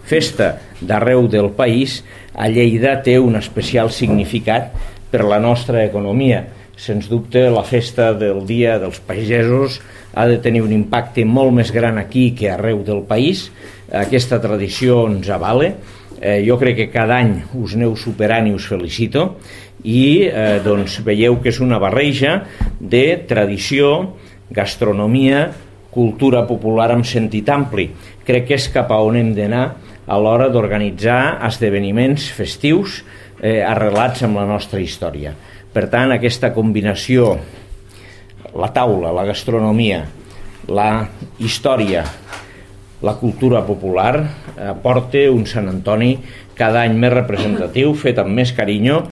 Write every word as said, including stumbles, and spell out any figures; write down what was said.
festa d'arreu del país, a Lleida té un especial significat per la nostra economia. Sens dubte, la festa del Dia dels Pagesos ha de tenir un impacte molt més gran aquí que arreu del país. Aquesta tradició ens avala. Eh, jo crec que cada any us aneu superant i us felicito, i eh, doncs veieu que és una barreja de tradició, gastronomia, cultura popular amb sentit ampli. Crec que és cap a on hem d'anar a l'hora d'organitzar esdeveniments festius eh, arrelats amb la nostra història. Per tant, aquesta combinació, la taula, la gastronomia, la història, la cultura popular, aporta un Sant Antoni cada any més representatiu, fet amb més carinyo